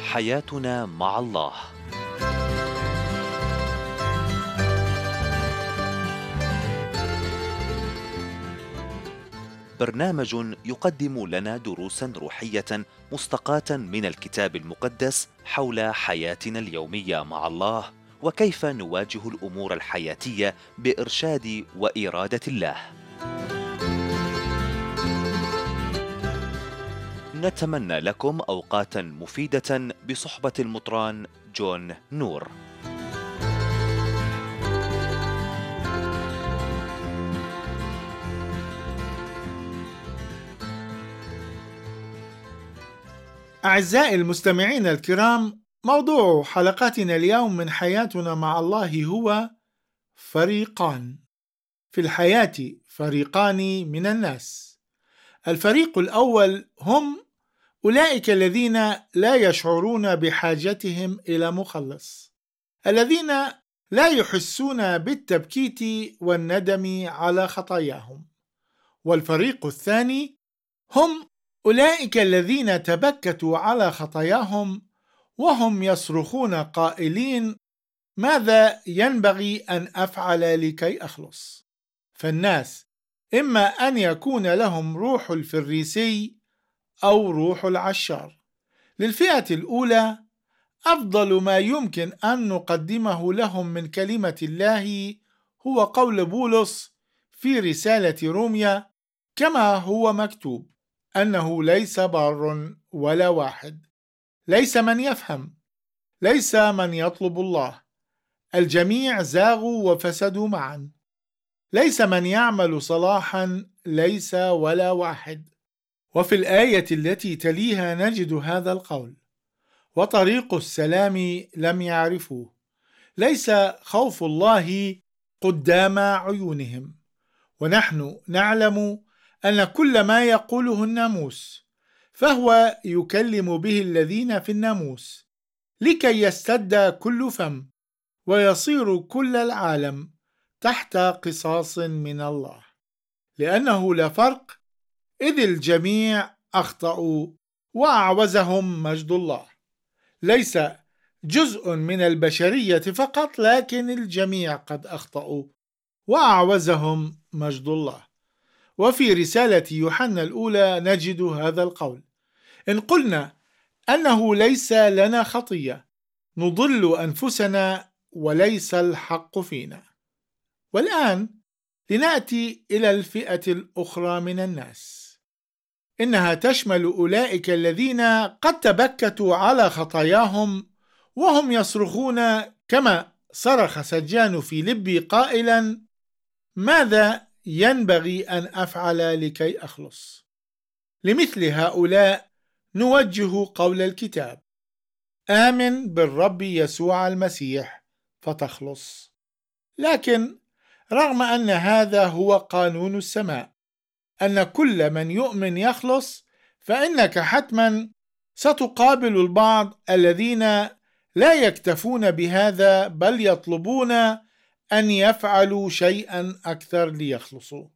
حياتنا مع الله. برنامج يقدم لنا دروسا روحية مستقاة من الكتاب المقدس حول حياتنا اليومية مع الله، وكيف نواجه الأمور الحياتية بإرشاد وإرادة الله. نتمنى لكم أوقاتا مفيدة بصحبة المطران جون نور. أعزائي المستمعين الكرام، موضوع حلقتنا اليوم من حياتنا مع الله هو فريقان. في الحياة فريقان من الناس. الفريق الأول هم أولئك الذين لا يشعرون بحاجتهم إلى مخلص، الذين لا يحسون بالتبكيت والندم على خطاياهم. والفريق الثاني هم أولئك الذين تبكتوا على خطاياهم وهم يصرخون قائلين: ماذا ينبغي أن أفعل لكي أخلص؟ فالناس إما أن يكون لهم روح الفريسي أو روح العشار. للفئة الأولى أفضل ما يمكن أن نقدمه لهم من كلمة الله هو قول بولس في رسالة روميا كما هو مكتوب: أنه ليس بار ولا واحد، ليس من يفهم، ليس من يطلب الله، الجميع زاغوا وفسدوا معا، ليس من يعمل صلاحا، ليس ولا واحد. وفي الآية التي تليها نجد هذا القول: وطريق السلام لم يعرفوه، ليس خوف الله قدام عيونهم. ونحن نعلم أن كل ما يقوله الناموس فهو يكلم به الذين في الناموس، لكي يستد كل فم ويصير كل العالم تحت قصاص من الله، لأنه لا فرق، إذ الجميع أخطأوا وأعوزهم مجد الله. ليس جزء من البشرية فقط، لكن الجميع قد أخطأوا وأعوزهم مجد الله. وفي رسالة يوحنا الأولى نجد هذا القول: إن قلنا أنه ليس لنا خطية نضل أنفسنا وليس الحق فينا. والآن لنأتي إلى الفئة الأخرى من الناس، إنها تشمل أولئك الذين قد تبكتوا على خطاياهم وهم يصرخون كما صرخ سجان في لبي قائلا: ماذا ينبغي أن أفعل لكي أخلص؟ لمثل هؤلاء نوجه قول الكتاب: آمن بالرب يسوع المسيح فتخلص. لكن رغم أن هذا هو قانون السماء، أن كل من يؤمن يخلص، فإنك حتما ستقابل البعض الذين لا يكتفون بهذا، بل يطلبون أن يفعلوا شيئا أكثر ليخلصوا.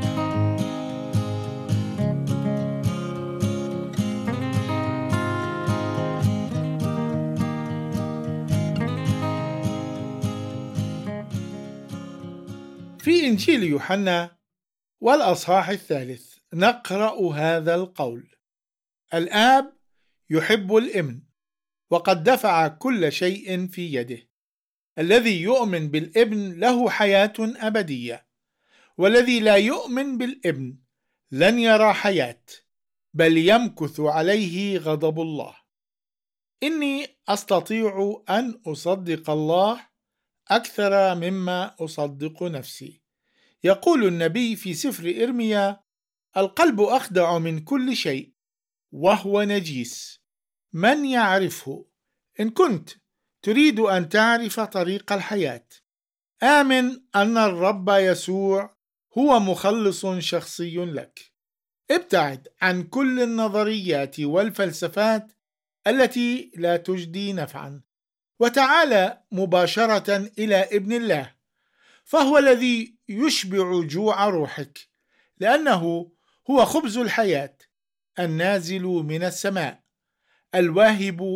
في إنجيل يوحنا والأصحاح 3 نقرأ هذا القول: الآب يحب الابن وقد دفع كل شيء في يده. الذي يؤمن بالابن له حياة أبدية، والذي لا يؤمن بالابن لن يرى حياة، بل يمكث عليه غضب الله. إني أستطيع أن أصدق الله أكثر مما أصدق نفسي. يقول النبي في سفر إرميا: القلب أخدع من كل شيء وهو نجيس، من يعرفه؟ إن كنت تريد أن تعرف طريق الحياة، آمن أن الرب يسوع هو مخلص شخصي لك. ابتعد عن كل النظريات والفلسفات التي لا تجدي نفعا، وتعال مباشرة إلى ابن الله، فهو الذي يشبع جوع روحك، لأنه هو خبز الحياة النازل من السماء، الواهب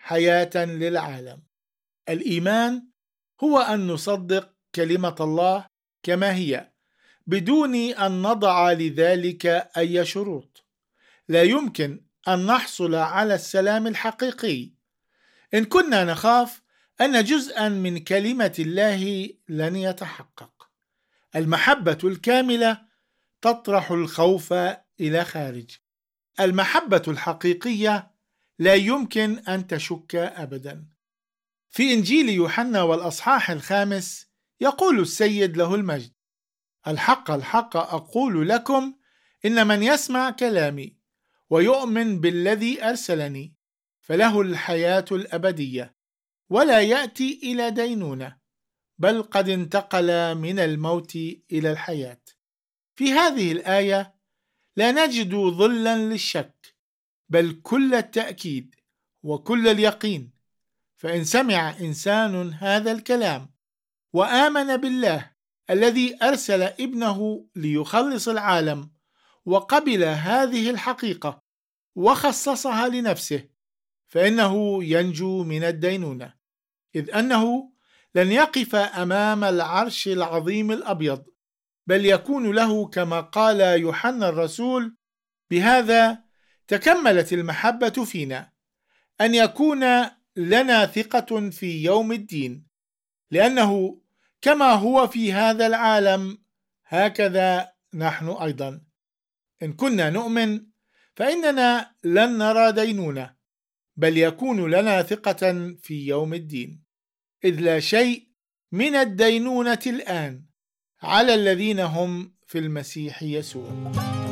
حياة للعالم. الإيمان هو أن نصدق كلمة الله كما هي بدون أن نضع لذلك أي شروط. لا يمكن أن نحصل على السلام الحقيقي إن كنا نخاف أن جزءا من كلمة الله لن يتحقق. المحبة الكاملة تطرح الخوف إلى خارج. المحبة الحقيقية لا يمكن أن تشك أبدا. في إنجيل يوحنا والأصحاح 5 يقول السيد له المجد: الحق الحق أقول لكم إن من يسمع كلامي ويؤمن بالذي أرسلني فله الحياة الأبدية ولا يأتي إلى دينونة، بل قد انتقل من الموت إلى الحياة. في هذه الآية لا نجد ظلا للشك، بل كل التأكيد وكل اليقين. فإن سمع إنسان هذا الكلام وآمن بالله الذي أرسل ابنه ليخلص العالم وقبل هذه الحقيقة وخصصها لنفسه، فإنه ينجو من الدينونة، إذ أنه لن يقف أمام العرش العظيم الأبيض، بل يكون له كما قال يوحنا الرسول: بهذا تكملت المحبة فينا، أن يكون لنا ثقة في يوم الدين، لأنه كما هو في هذا العالم هكذا نحن أيضا. إن كنا نؤمن فإننا لن نرى دينونة، بل يكون لنا ثقة في يوم الدين، إذ لا شيء من الدينونة الآن على الذين هم في المسيح يسوع.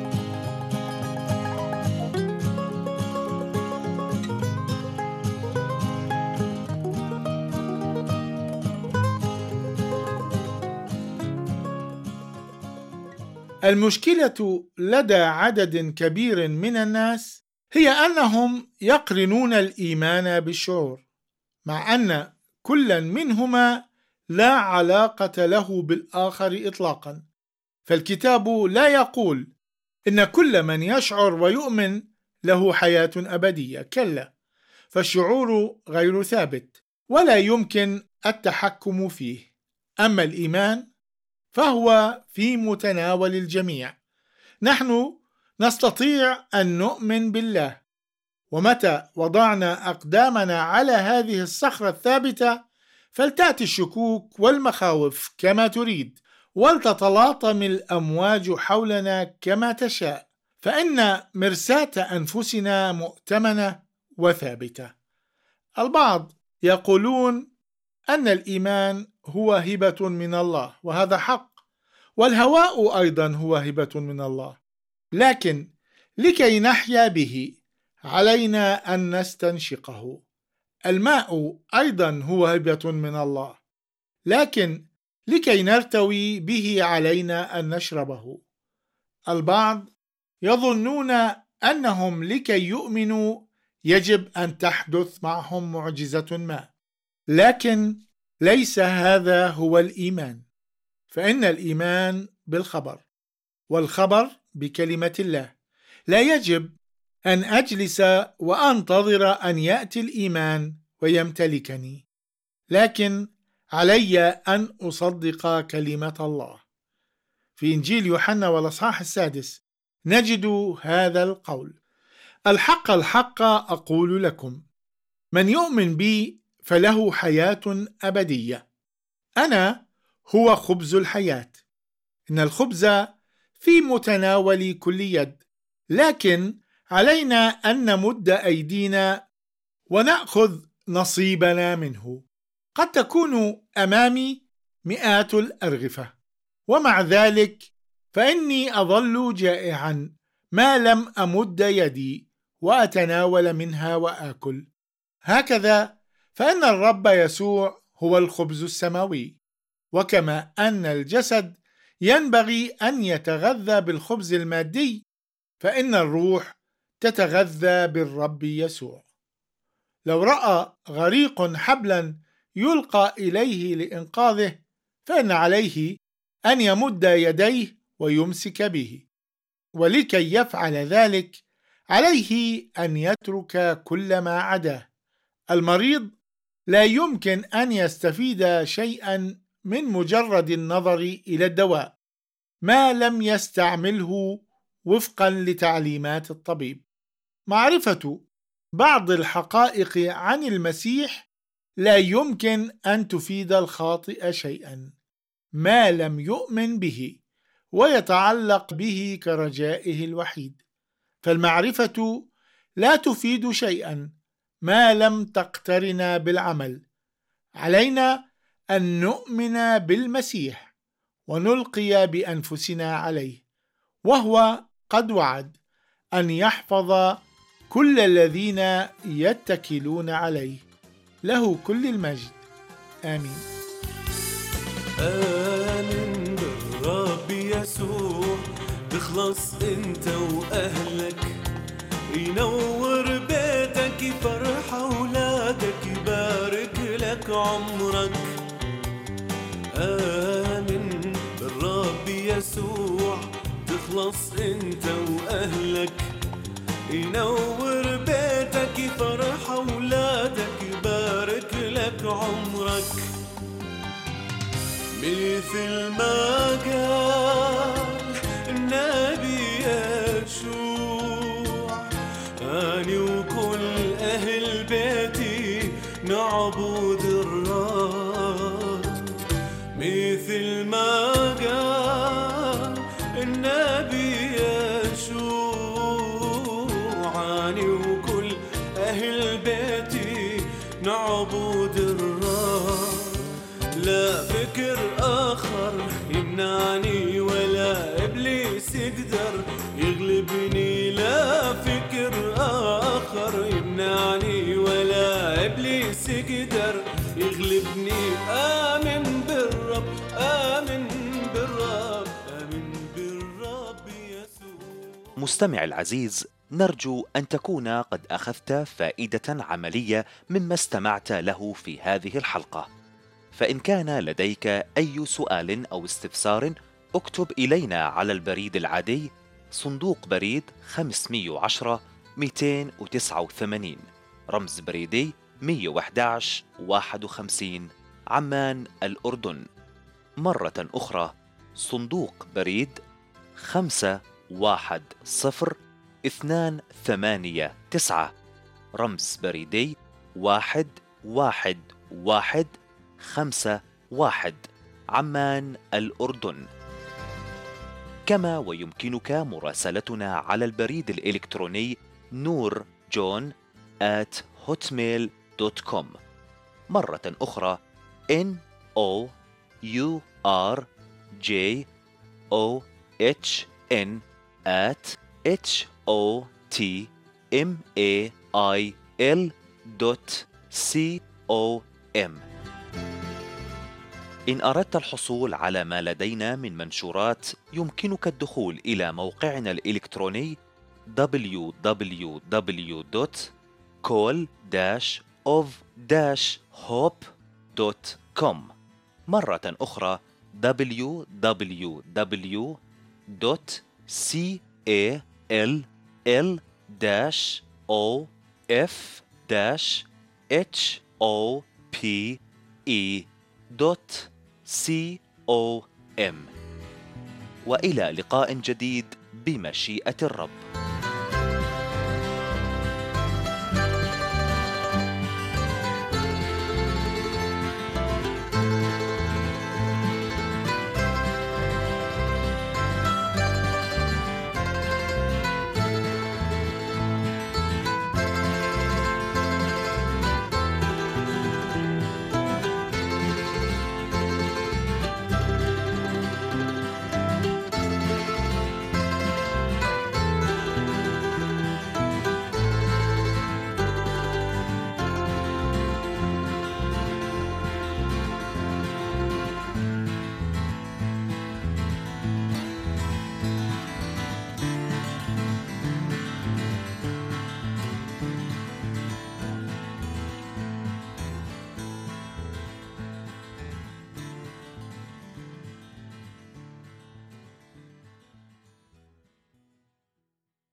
المشكلة لدى عدد كبير من الناس هي أنهم يقرنون الإيمان بالشعور، مع أن كل منهما لا علاقة له بالآخر إطلاقا. فالكتاب لا يقول إن كل من يشعر ويؤمن له حياة أبدية، كلا، فالشعور غير ثابت ولا يمكن التحكم فيه. أما الإيمان فهو في متناول الجميع. نحن نستطيع أن نؤمن بالله، ومتى وضعنا أقدامنا على هذه الصخرة الثابتة فلتأتي الشكوك والمخاوف كما تريد، ولتتلاطم الأمواج حولنا كما تشاء، فإن مرساة أنفسنا مؤتمنة وثابتة. البعض يقولون أن الإيمان هو هبة من الله، وهذا حق، والهواء أيضا هو هبة من الله، لكن لكي نحيا به علينا أن نستنشقه. الماء أيضا هو هبة من الله، لكن لكي نرتوي به علينا أن نشربه. البعض يظنون أنهم لكي يؤمنوا يجب أن تحدث معهم معجزة ما، لكن ليس هذا هو الإيمان. فإن الإيمان بالخبر، والخبر بكلمة الله. لا يجب أن أجلس وأنتظر أن يأتي الإيمان ويمتلكني، لكن علي أن أصدق كلمة الله. في إنجيل يوحنا والأصحاح 6 نجد هذا القول: الحق الحق أقول لكم، من يؤمن بي فله حياة أبدية. أنا هو خبز الحياة. إن الخبز في متناول كل يد، لكن علينا أن نمد أيدينا ونأخذ نصيبنا منه. قد تكون أمامي مئات الأرغفة، ومع ذلك فإني أظل جائعا ما لم أمد يدي وأتناول منها وآكل. هكذا فإن الرب يسوع هو الخبز السماوي، وكما أن الجسد ينبغي أن يتغذى بالخبز المادي، فإن الروح تتغذى بالرب يسوع. لو رأى غريق حبلا يلقى إليه لإنقاذه، فإن عليه أن يمد يديه ويمسك به، ولكي يفعل ذلك عليه أن يترك كل ما عداه، المريض لا يمكن أن يستفيد شيئا من مجرد النظر إلى الدواء ما لم يستعمله وفقا لتعليمات الطبيب. معرفة بعض الحقائق عن المسيح لا يمكن أن تفيد الخاطئ شيئا ما لم يؤمن به ويتعلق به كرجائه الوحيد، فالمعرفة لا تفيد شيئا ما لم تقترن بالعمل. علينا أن نؤمن بالمسيح ونلقي بأنفسنا عليه، وهو قد وعد أن يحفظ كل الذين يتكلون عليه. له كل المجد، آمين. آمن بالرب يسوع، تخلص انت وأهلك، ينور بيتك، يفرح أولادك، يبارك لك عمرك. آمن بالرب يسوع، تخلص انت وأهلك، ينور بيتك، يفرح أولادك، يبارك لك عمرك. مثل ما قال النبي يشوع، أنا وكل أهل بيتي نعبد الرب. مثل ما قال النبي يشوع، أنا وكل أهل بيتي نعبد الرب. لا فكر آخر يمنعني ولا إبليس يقدر يغلبني. لا فكر آخر يمنعني ولا إبليس يقدر يغلبني. آمن بالرب، آمن بالرب، آمن بالرب يسوع. مستمع العزيز، نرجو أن تكون قد أخذت فائدة عملية مما استمعت له في هذه الحلقة. فإن كان لديك أي سؤال أو استفسار، اكتب إلينا على البريد العادي صندوق بريد 510 289 رمز بريدي 111 51 عمان الأردن. مرة أخرى صندوق بريد 510-289 رمز بريدي 11151 عمان الأردن. كما ويمكنك مراسلتنا على البريد الإلكتروني noorjohn@hotmail.com. مرة أخرى NOORJOHN@hotmail.com. إن أردت الحصول على ما لدينا من منشورات، يمكنك الدخول إلى موقعنا الإلكتروني www.call-of-hope.com. مرة أخرى www.call-of-hope.com. وإلى لقاء جديد بمشيئة الرب.